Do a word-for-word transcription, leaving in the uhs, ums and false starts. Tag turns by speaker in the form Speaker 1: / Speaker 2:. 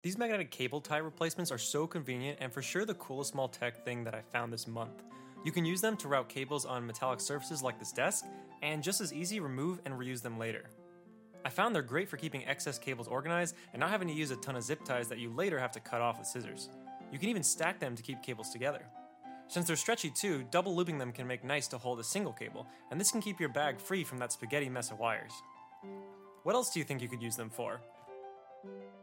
Speaker 1: These magnetic cable tie replacements are so convenient and for sure the coolest small tech thing that I found this month. You can use them to route cables on metallic surfaces like this desk, and just as easy, remove and reuse them later. I found they're great for keeping excess cables organized and not having to use a ton of zip ties that you later have to cut off with scissors. You can even stack them to keep cables together. Since they're stretchy too, double looping them can make nice to hold a single cable, and this can keep your bag free from that spaghetti mess of wires. What else do you think you could use them for?